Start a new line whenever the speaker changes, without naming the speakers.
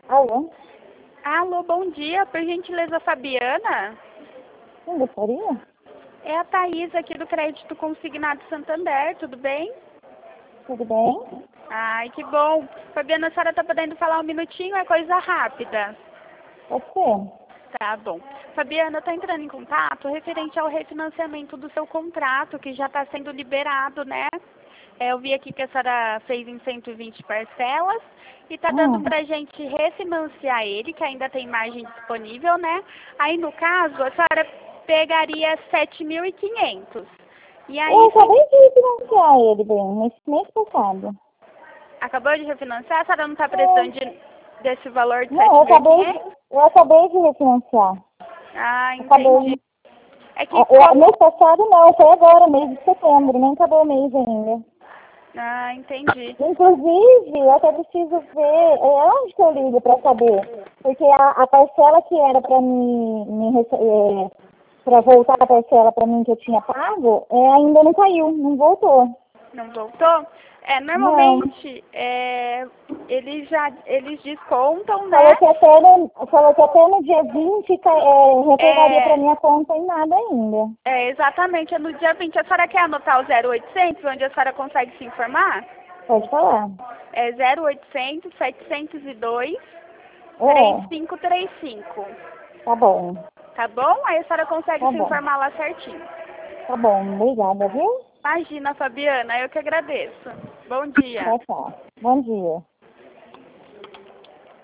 Alô?
Alô, bom dia. Por gentileza, Fabiana?
Quem gostaria?
É a Thaís aqui do Crédito Consignado Santander, tudo bem?
Tudo bem?
Ai, que bom. Fabiana, a senhora tá podendo falar um minutinho? É coisa rápida.
Pode ser.
Tá bom. Fabiana, eu tô entrando em contato referente ao refinanciamento do seu contrato, que já está sendo liberado, né? Eu vi aqui que a senhora fez em 120 parcelas e tá dando pra gente refinanciar ele, que ainda tem margem disponível, né? Aí, no caso, a senhora pegaria 7.500. E
Eu
aí,
acabei de refinanciar ele, bem, nesse mês passado.
acabou de refinanciar, a senhora não tá precisando
É.
desse valor de
Não,
7.500?
eu acabei de refinanciar.
Ah, entendi.
Acabei.
É que
Mês
como...
passado não, foi agora, mês de setembro, nem acabou o mês ainda.
Ah, entendi.
Inclusive, eu até preciso ver onde que eu ligo para saber. Porque a parcela que era para para voltar a parcela para mim que eu tinha pago, ainda não caiu, não voltou.
Não voltou?
Não.
Normalmente, eles descontam,
Falou
né?
que até no dia 20 retornaria para
É,
minha conta e nada ainda.
exatamente, é no dia 20. A senhora quer anotar o 0800, onde a senhora consegue se informar?
Pode falar.
É 0800 702
É,
3535.
tá bom.
Tá bom? Aí a senhora consegue
Tá
se
bom.
informar lá certinho.
Tá bom. Obrigada, viu?
Imagina, Fabiana, eu que agradeço. Bom dia.
Tchau, tchau. Bom dia.